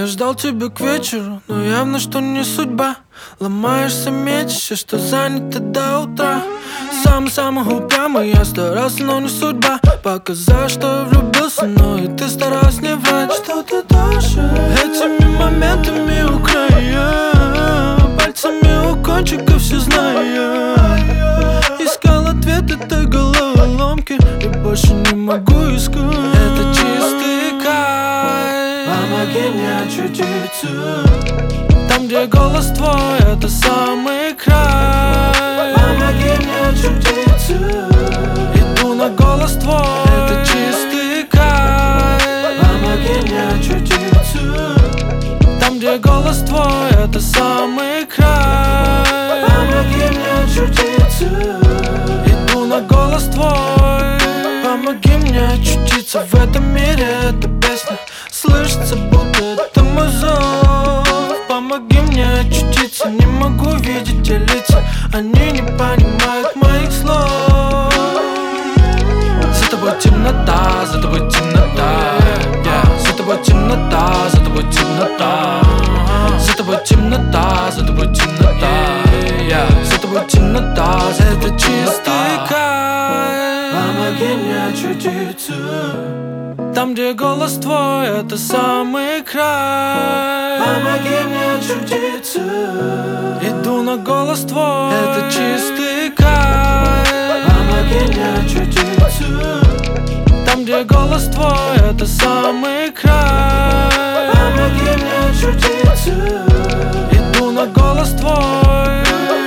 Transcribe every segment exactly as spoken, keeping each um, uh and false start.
Я ждал тебя к вечеру, но явно, что не судьба. Ломаешься, мечешься, что занято до утра. Самый-самый упрямый, я старался, но не судьба. Показать, что я влюбился, но и ты старалась не врать. Что ты тоже этими моментами у края, пальцами у кончиков все зная. Искал ответ этой головоломки и больше не могу искать. Это чистый кайф. Помоги мне очутиться там, где голос твой, это самый край. Помоги мне очутиться. Иду на голос твой, это чистый кайф. Помоги мне очутиться там, где голос твой, это самый край. Помоги мне очутиться. Иду на голос твой. Помоги мне очутиться в этом мире, эта песня слышится, будто это мой зов. Помоги мне очутиться, не могу видеть те лица, они не понимают моих слов. За тобой темнота, за тобой темнота, yeah. За тобой темнота, за тобой темнота. За тобой темнота, за тобой темнота, yeah. За тобой темнота, это чистый кайф. Помоги мне очутиться там, где голос твой, это самый край. Помоги мне очутиться. Иду на голос твой, это чистый кайф. Помоги мне очутиться там, где голос твой, это самый край. Помоги мне очутиться. Иду на голос твой.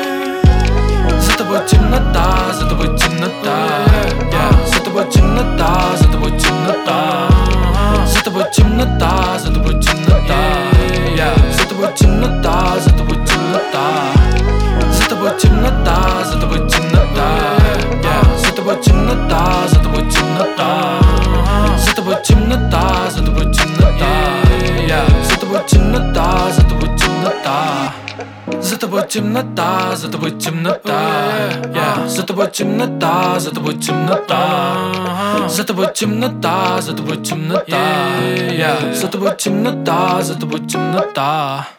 За тобой темнота, за тобой темнота, yeah. За тобой темнота, за тобой темнота. За тобой темнота, за тобой темнота, yeah. За тобой темнота, за тобой темнота. За тобой темнота, за тобой темнота, yeah. За тобой темнота, за тобой темнота. За тобой темнота, за тобой темнота, yeah. За тобой темнота, за тобой темнота. За тобой темнота, за тобой темнота, yeah. За тобой темнота, за тобой темнота. За тобой темнота, за тобой темнота, yeah. За тобой темнота, за тобой темнота.